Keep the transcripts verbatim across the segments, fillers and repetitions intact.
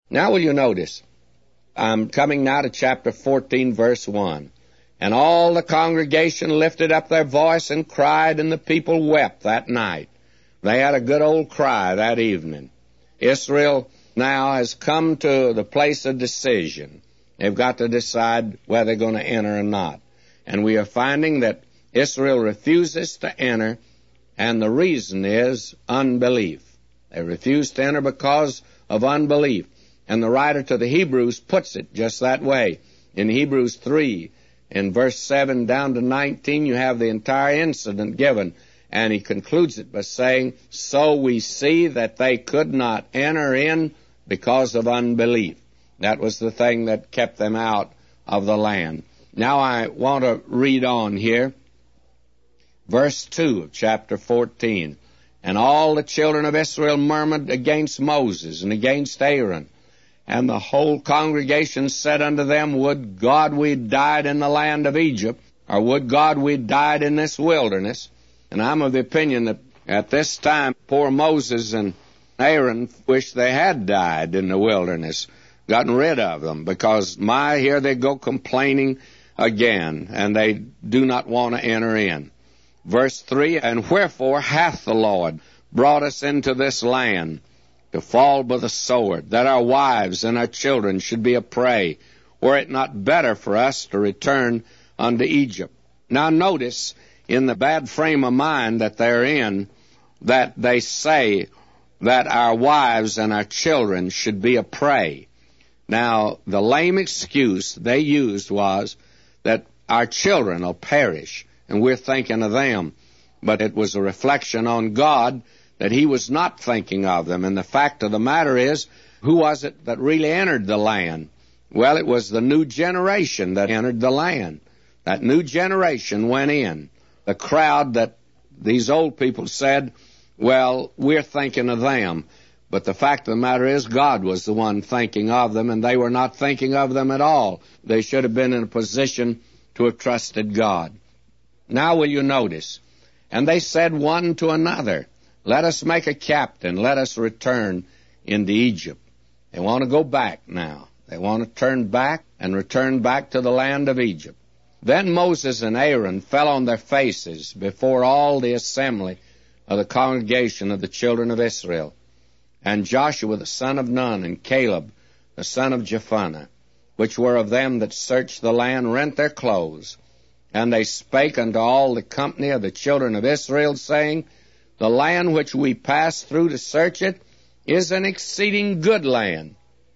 Now will you notice, I'm coming now to chapter fourteen, verse one. And all the congregation lifted up their voice and cried, and the people wept that night. They had a good old cry that evening. Israel now has come to the place of decision. They've got to decide whether they're going to enter or not. And we are finding that Israel refuses to enter, and the reason is unbelief. They refuse to enter because of unbelief. And the writer to the Hebrews puts it just that way. In Hebrews three, in verse seven down to nineteen, you have the entire incident given. And he concludes it by saying, so we see that they could not enter in because of unbelief. That was the thing that kept them out of the land. Now I want to read on here. Verse two of chapter fourteen. And all the children of Israel murmured against Moses and against Aaron. And the whole congregation said unto them, would God we died in the land of Egypt, or would God we died in this wilderness? And I'm of the opinion that at this time, poor Moses and Aaron wished they had died in the wilderness, gotten rid of them, because, my, here they go complaining again, and they do not want to enter in. Verse three, and wherefore hath the Lord brought us into this land, to fall by the sword, that our wives and our children should be a prey? Were it not better for us to return unto Egypt? Now notice, in the bad frame of mind that they're in, that they say that our wives and our children should be a prey. Now, the lame excuse they used was that our children will perish, and we're thinking of them. But it was a reflection on God that he was not thinking of them. And the fact of the matter is, who was it that really entered the land? Well, it was the new generation that entered the land. That new generation went in. The crowd that these old people said, well, we're thinking of them. But the fact of the matter is, God was the one thinking of them, and they were not thinking of them at all. They should have been in a position to have trusted God. Now will you notice, and they said one to another, let us make a captain, let us return into Egypt. They want to go back now. They want to turn back and return back to the land of Egypt. Then Moses and Aaron fell on their faces before all the assembly of the congregation of the children of Israel. And Joshua the son of Nun and Caleb the son of Jephunneh, which were of them that searched the land, rent their clothes. And they spake unto all the company of the children of Israel, saying, the land which we passed through to search it is an exceeding good land.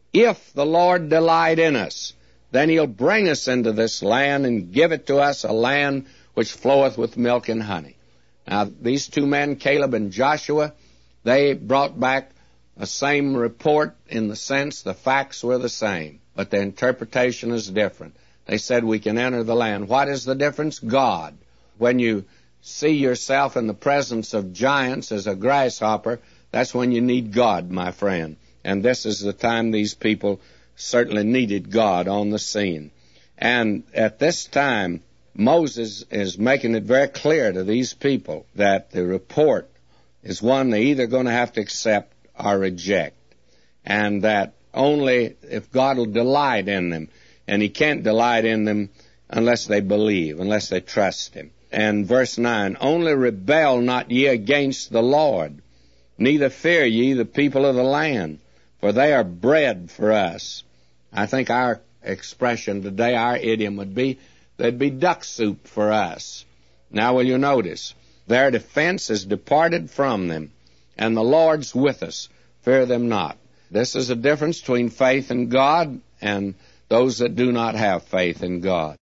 If the Lord delight in us, then he'll bring us into this land and give it to us, a land which floweth with milk and honey. Now, these two men, Caleb and Joshua, they brought back the same report in the sense the facts were the same, but the interpretation is different. They said we can enter the land. What is the difference? God. When you see yourself in the presence of giants as a grasshopper, that's when you need God, my friend. And this is the time these people certainly needed God on the scene. And at this time, Moses is making it very clear to these people that the report is one they're either going to have to accept or reject, and that only if God will delight in them, and he can't delight in them unless they believe, unless they trust him. And verse nine, only rebel not ye against the Lord, neither fear ye the people of the land, for they are bread for us. I think our expression today, our idiom would be, they'd be duck soup for us. Now will you notice, their defense is departed from them, and the Lord's with us, fear them not. This is a difference between faith in God and those that do not have faith in God.